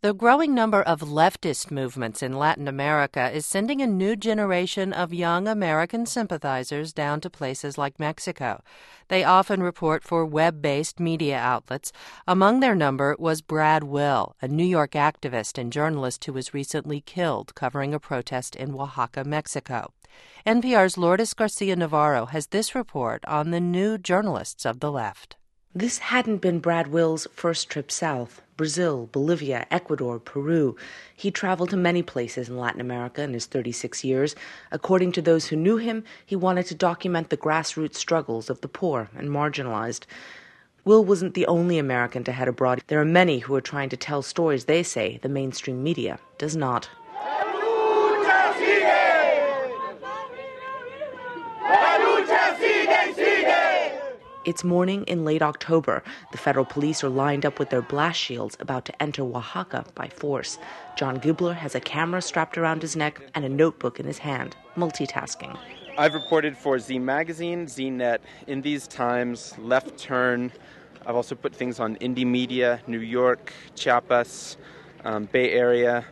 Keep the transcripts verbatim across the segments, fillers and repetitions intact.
The growing number of leftist movements in Latin America is sending a new generation of young American sympathizers down to places like Mexico. They often report for web-based media outlets. Among their number was Brad Will, a New York activist and journalist who was recently killed covering a protest in Oaxaca, Mexico. N P R's Lourdes Garcia Navarro has this report on the new journalists of the left. This hadn't been Brad Will's first trip south. Brazil, Bolivia, Ecuador, Peru. He traveled to many places in Latin America in his thirty-six years. According to those who knew him, he wanted to document the grassroots struggles of the poor and marginalized. Will wasn't the only American to head abroad. There are many who are trying to tell stories they say the mainstream media does not. It's morning in late October. The federal police are lined up with their blast shields about to enter Oaxaca by force. John Gibler has a camera strapped around his neck and a notebook in his hand, multitasking. I've reported for Z Magazine, Z Net, In These Times, Left Turn. I've also put things on Indie Media, New York, Chiapas, um, Bay Area,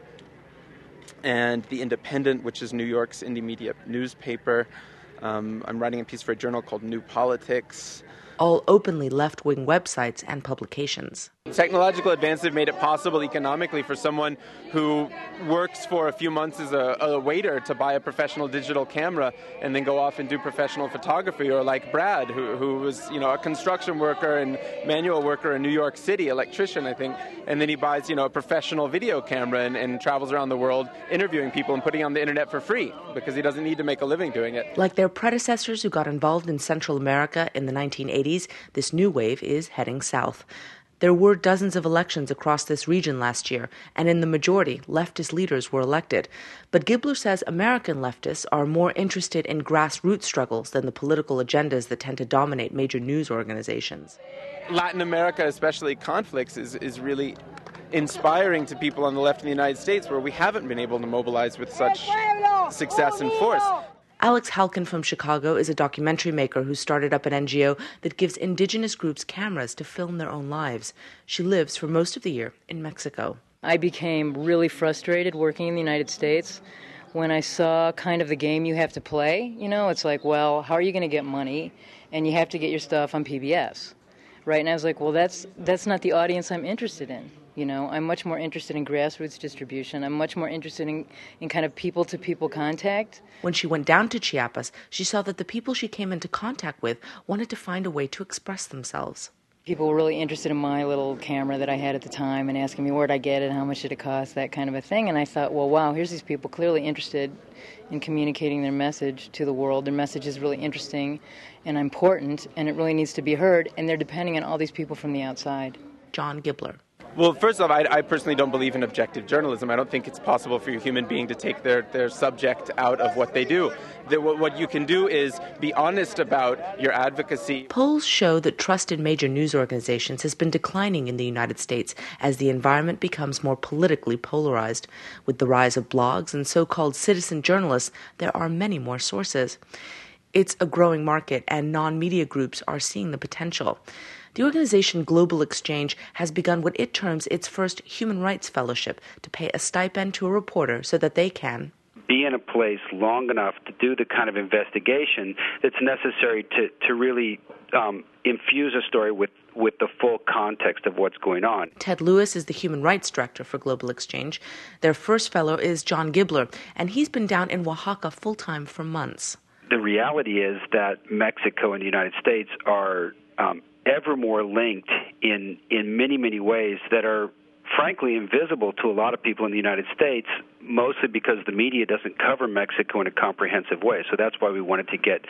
and The Independent, which is New York's indie media newspaper. Um, I'm writing a piece for a journal called New Politics. All openly left-wing websites and publications. Technological advances have made it possible economically for someone who works for a few months as a, a waiter to buy a professional digital camera and then go off and do professional photography, or like Brad, who, who was, you know, a construction worker and manual worker in New York City, electrician, I think, and then he buys, you know, a professional video camera and, and travels around the world interviewing people and putting it on the internet for free because he doesn't need to make a living doing it. Like their predecessors who got involved in Central America in the nineteen eighties, this new wave is heading south. There were dozens of elections across this region last year, and in the majority, leftist leaders were elected. But Gibler says American leftists are more interested in grassroots struggles than the political agendas that tend to dominate major news organizations. Latin America, especially conflicts, is, is really inspiring to people on the left in the United States, where we haven't been able to mobilize with such success and force. Alex Halkin from Chicago is a documentary maker who started up an N G O that gives indigenous groups cameras to film their own lives. She lives for most of the year in Mexico. I became really frustrated working in the United States when I saw kind of the game you have to play. You know, it's like, well, how are you going to get money? And you have to get your stuff on P B S, right? And I was like, well, that's that's not the audience I'm interested in. You know, I'm much more interested in grassroots distribution. I'm much more interested in, in kind of people-to-people contact. When she went down to Chiapas, she saw that the people she came into contact with wanted to find a way to express themselves. People were really interested in my little camera that I had at the time and asking me where'd I get it, how much did it cost, that kind of a thing. And I thought, well, wow, here's these people clearly interested in communicating their message to the world. Their message is really interesting and important, and it really needs to be heard, and they're depending on all these people from the outside. John Gibler. Well, first off, I, I personally don't believe in objective journalism. I don't think it's possible for a human being to take their, their subject out of what they do. The, what, what you can do is be honest about your advocacy. Polls show that trust in major news organizations has been declining in the United States as the environment becomes more politically polarized. With the rise of blogs and so-called citizen journalists, there are many more sources. It's a growing market, and non-media groups are seeing the potential. The organization Global Exchange has begun what it terms its first human rights fellowship to pay a stipend to a reporter so that they can be in a place long enough to do the kind of investigation that's necessary to, to really um, infuse a story with, with the full context of what's going on. Ted Lewis is the human rights director for Global Exchange. Their first fellow is John Gibler, and he's been down in Oaxaca full-time for months. The reality is that Mexico and the United States are um, ever more linked in, in many, many ways that are frankly invisible to a lot of people in the United States, mostly because the media doesn't cover Mexico in a comprehensive way. So that's why we wanted to get,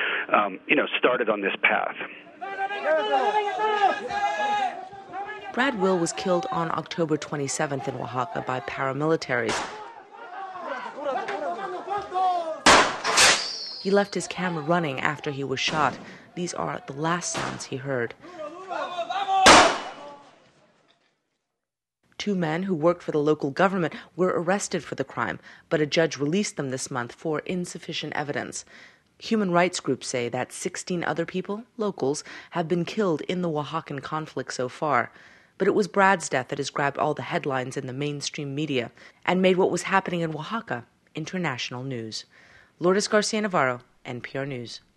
um, you know, started on this path. Brad Will was killed on October twenty-seventh in Oaxaca by paramilitaries. He left his camera running after he was shot. These are the last sounds he heard. Two men who worked for the local government were arrested for the crime, but a judge released them this month for insufficient evidence. Human rights groups say that sixteen other people, locals, have been killed in the Oaxacan conflict so far. But it was Brad's death that has grabbed all the headlines in the mainstream media and made what was happening in Oaxaca international news. Lourdes Garcia Navarro, N P R News.